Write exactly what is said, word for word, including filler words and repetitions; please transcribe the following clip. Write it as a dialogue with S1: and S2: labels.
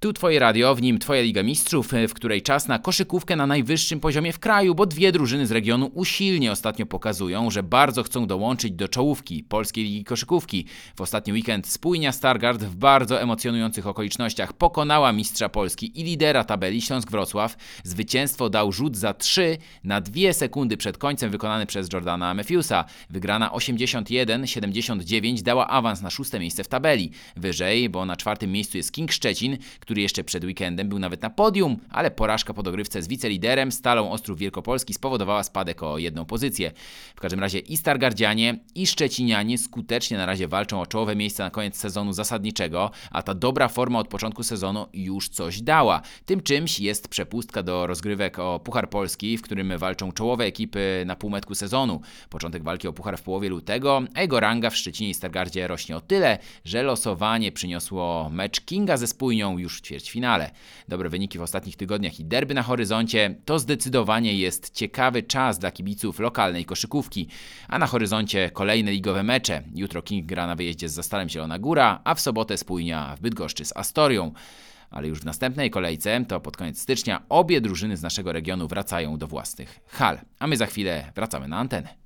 S1: Tu Twoje radio, w nim Twoja Liga Mistrzów, w której czas na koszykówkę na najwyższym poziomie w kraju, bo dwie drużyny z regionu usilnie ostatnio pokazują, że bardzo chcą dołączyć do czołówki Polskiej Ligi Koszykówki. W ostatni weekend spójnia Stargard w bardzo emocjonujących okolicznościach pokonała mistrza Polski i lidera tabeli Śląsk Wrocław. Zwycięstwo dał rzut za trzy na dwie sekundy przed końcem wykonany przez Jordana Matthewsa. Wygrana osiemdziesiąt jeden siedemdziesiąt dziewięć dała awans na szóste miejsce w tabeli. Wyżej, bo na czwartym miejscu jest King Szczecin, który jeszcze przed weekendem był nawet na podium, ale porażka po dogrywce z wiceliderem Stalą Ostrów Wielkopolski spowodowała spadek o jedną pozycję. W każdym razie i Stargardzianie, i Szczecinianie skutecznie na razie walczą o czołowe miejsca na koniec sezonu zasadniczego, a ta dobra forma od początku sezonu już coś dała. Tym czymś jest przepustka do rozgrywek o Puchar Polski, w którym walczą czołowe ekipy na półmetku sezonu. Początek walki o Puchar w połowie lutego, a jego ranga w Szczecinie i Stargardzie rośnie o tyle, że losowanie przyniosło mecz Kinga ze Spójnią już w ćwierćfinale. Dobre wyniki w ostatnich tygodniach i derby na horyzoncie to zdecydowanie jest ciekawy czas dla kibiców lokalnej koszykówki. A na horyzoncie kolejne ligowe mecze. Jutro King gra na wyjeździe z Zastalem Zielona Góra, a w sobotę Spójnia w Bydgoszczy z Astorią. Ale już w następnej kolejce, to pod koniec stycznia, obie drużyny z naszego regionu wracają do własnych hal. A my za chwilę wracamy na antenę.